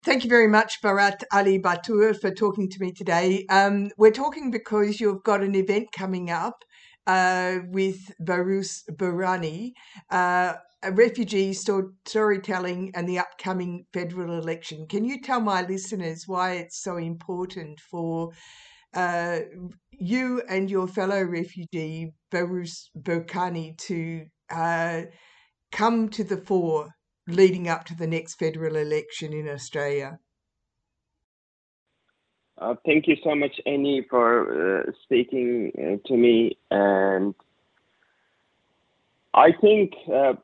Thank you very much, Bharat Ali Batur, for talking to me today. We're talking because you've got an event coming up with Barus Burani, a refugee storytelling and the upcoming federal election. Can you tell my listeners why it's so important for uh, you and your fellow refugee, Barus Burkani, to come to the fore leading up to the next federal election in Australia? Thank you so much, Annie, for speaking to me. And I think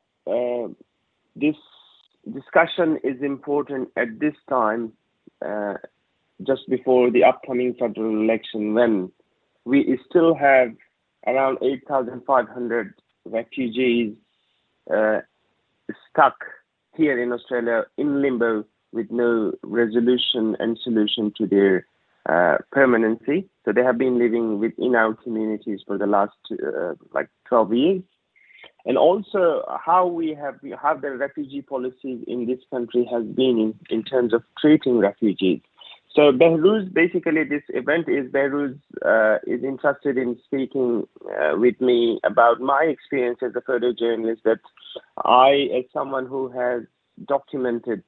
this discussion is important at this time, uh, just before the upcoming federal election, when we still have around 8,500 refugees uh, stuck here in Australia in limbo with no resolution and solution to their permanency. So they have been living within our communities for the last like 12 years. And also how we have the refugee policies in this country has been in terms of treating refugees. So Behruz, basically this event is Behruz is interested in speaking with me about my experience as a photojournalist, that I, as someone who has documented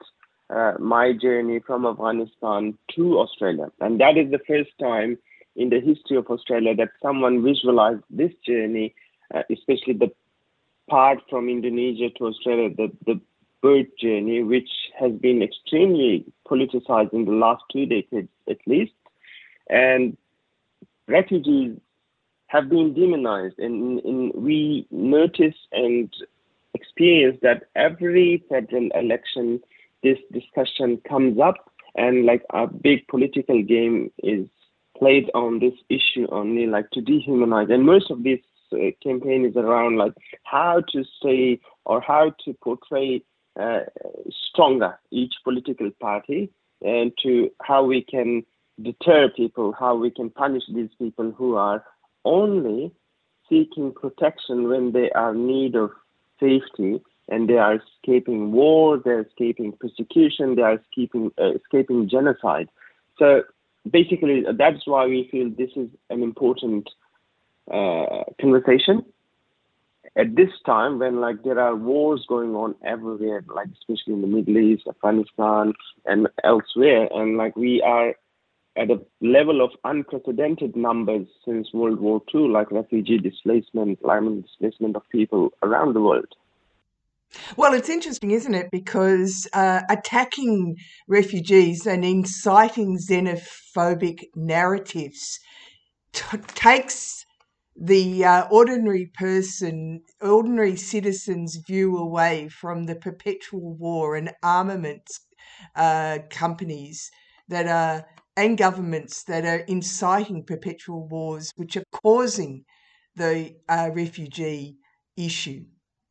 my journey from Afghanistan to Australia, and that is the first time in the history of Australia that someone visualized this journey, especially the part from Indonesia to Australia, the bird journey, which has been extremely politicized in the last 2 decades at least. And refugees have been demonized. And we notice and experience that every federal election, this discussion comes up, and like a big political game is played on this issue only, like to dehumanize. And most of this campaign is around like how to say or how to portray uh, stronger each political party, and to how we can deter people, how we can punish these people who are only seeking protection when they are in need of safety, and they are escaping war, they're escaping persecution, they are escaping genocide. So basically, that's why we feel this is an important conversation at this time, when like there are wars going on everywhere, like especially in the Middle East, Afghanistan, and elsewhere, and like we are at a level of unprecedented numbers since World War II, like refugee displacement, climate displacement of people around the world. Well, it's interesting, isn't it? Because attacking refugees and inciting xenophobic narratives takes the ordinary citizen's view away from the perpetual war and armaments companies that are and governments that are inciting perpetual wars, which are causing the refugee issue.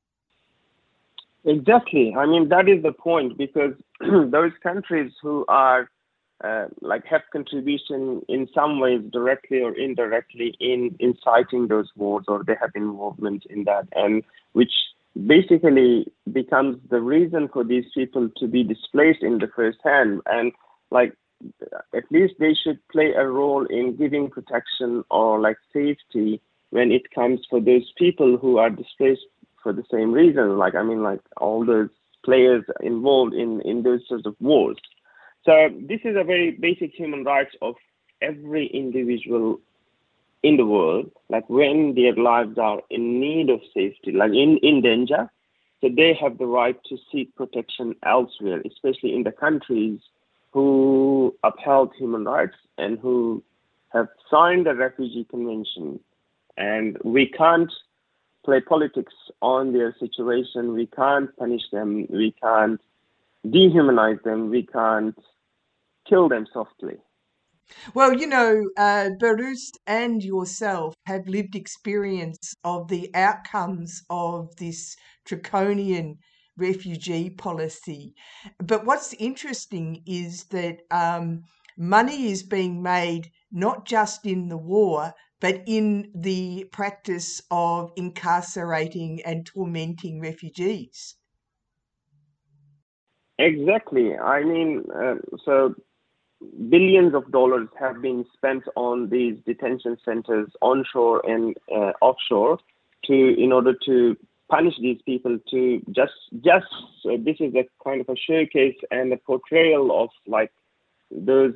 Exactly. I mean, that is the point, because those countries who are like have contribution in some ways directly or indirectly in inciting those wars, or they have involvement in that, and which basically becomes the reason for these people to be displaced in the first hand. And like at least they should play a role in giving protection or like safety when it comes for those people who are displaced for the same reason. Like I mean, like all those players involved in those sorts of wars. So this is a very basic human rights of every individual in the world. Like when their lives are in need of safety, like in danger, so they have the right to seek protection elsewhere, especially in the countries who upheld human rights and who have signed the Refugee Convention. And we can't play politics on their situation. We can't punish them. We can't dehumanize them. We can't kill them softly. Well, Barust and yourself have lived experience of the outcomes of this draconian refugee policy. But what's interesting is that money is being made not just in the war, but in the practice of incarcerating and tormenting refugees. Exactly. I mean, so billions of dollars have been spent on these detention centers onshore and offshore in order to punish these people to this is a kind of a showcase and a portrayal of like those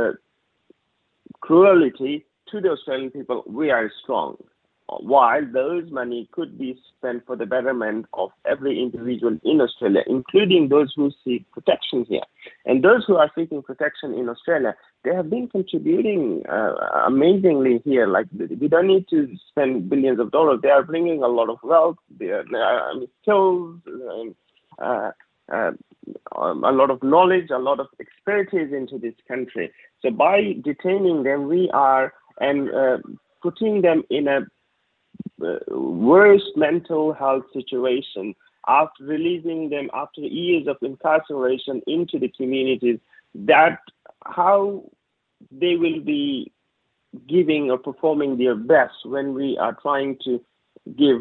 cruelty to the Australian people. We are strong, while those money could be spent for the betterment of every individual in Australia, including those who seek protection here. And those who are seeking protection in Australia, they have been contributing amazingly here. Like we don't need to spend billions of dollars. They are bringing a lot of wealth, skills, uh, uh, a lot of knowledge, a lot of expertise into this country. So by detaining them, we are and putting them in a worse mental health situation after releasing them after years of incarceration into the communities, that how they will be giving or performing their best when we are trying to give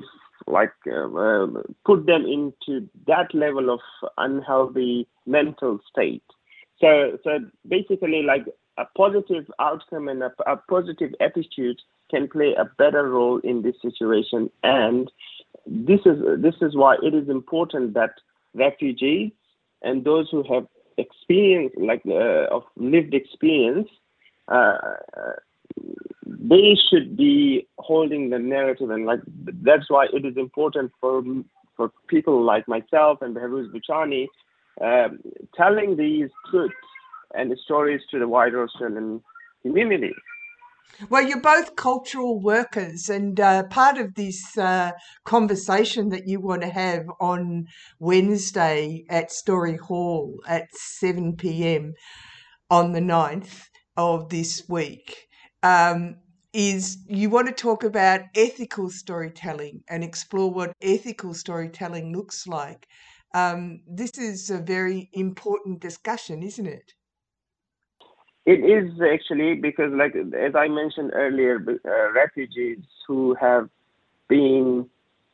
put them into that level of unhealthy mental state. So basically, like a positive outcome and a positive attitude can play a better role in this situation. And this is why it is important that refugees and those who have experience, of lived experience, uh, they should be holding the narrative, and like that's why it is important for people like myself and Behrouz Boochani telling these truths and stories to the wider Australian community. Well, you're both cultural workers, and part of this conversation that you want to have on Wednesday at Story Hall at 7 p.m. on the 9th of this week is you want to talk about ethical storytelling and explore what ethical storytelling looks like. This is a very important discussion, isn't it? It is actually because, like as I mentioned earlier, refugees who have been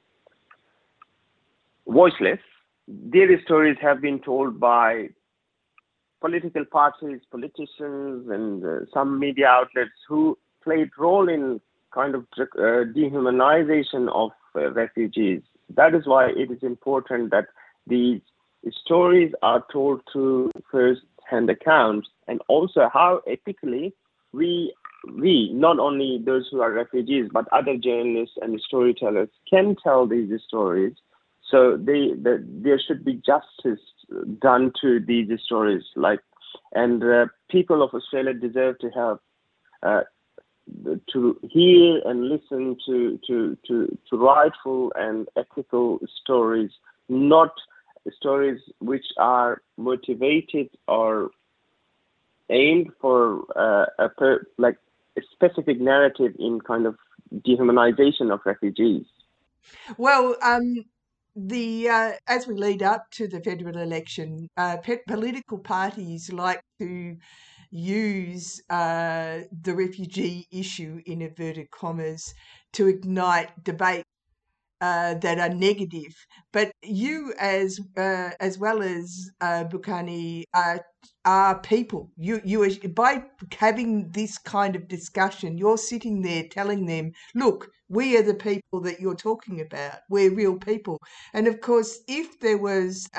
voiceless, their stories have been told by political parties, politicians, and some media outlets who played role in kind of dehumanization of refugees. That is why it is important that these stories are told through first-hand accounts, and also how ethically we not only those who are refugees but other journalists and storytellers can tell these stories. So there should be justice done to these stories, and people of Australia deserve to have uh, to hear and listen to rightful and ethical stories, not stories which are motivated or aimed for a specific narrative in kind of dehumanization of refugees. Well, the as we lead up to the federal election, political parties like to use the refugee issue in inverted commas to ignite debate that are negative. But you, as well as Bukhani, are people. By having this kind of discussion, you're sitting there telling them, "Look, we are the people that you're talking about. We're real people." And of course, if there was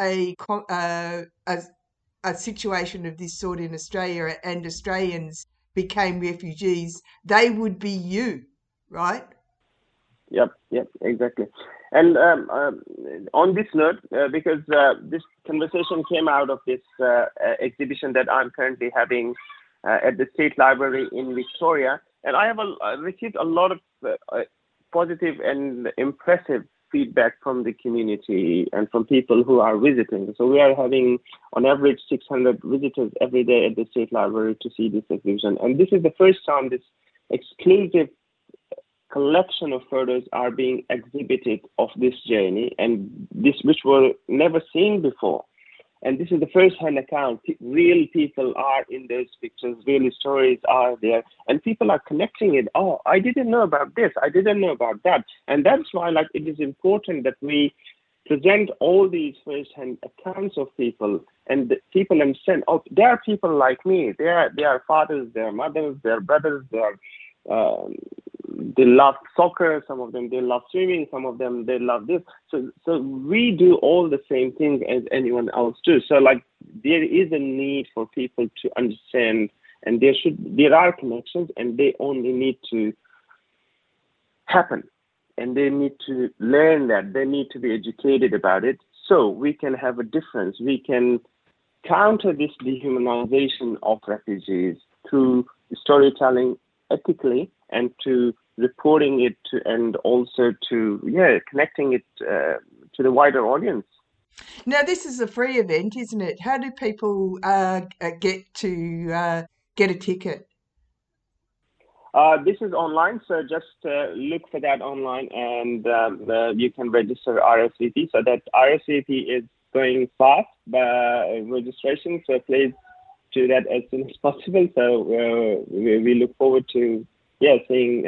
a situation of this sort in Australia and Australians became refugees, they would be you, right? Yep, exactly. And on this note, because this conversation came out of this exhibition that I'm currently having at the State Library in Victoria, and I have received a lot of positive and impressive feedback from the community and from people who are visiting. So we are having, on average, 600 visitors every day at the State Library to see this exhibition. And this is the first time this exclusive collection of photos are being exhibited of this journey, and this which were never seen before. And this is the first-hand account. Real people are in those pictures. Real stories are there, and people are connecting it. Oh, I didn't know about this. I didn't know about that. And that's why, like, it is important that we present all these first-hand accounts of people, and the people understand. Oh, there are people like me. They are fathers, they are mothers, they are brothers. They love soccer. Some of them they love swimming. Some of them they love this. So we do all the same thing as anyone else do. So like there is a need for people to understand, and there are connections, and they only need to happen, and they need to learn that. They need to be educated about it, so we can have a difference. We can counter this dehumanization of refugees through storytelling ethically, and to reporting it to, and also to connecting it to the wider audience. Now, this is a free event, isn't it? How do people get to get a ticket? This is online, so just look for that online, and you can register RSVP. So that RSVP is going fast by registration, so please do that as soon as possible. So we look forward to seeing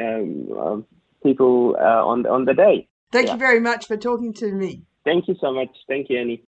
people on the day. Thank you very much for talking to me. Thank you so much. Thank you, Annie.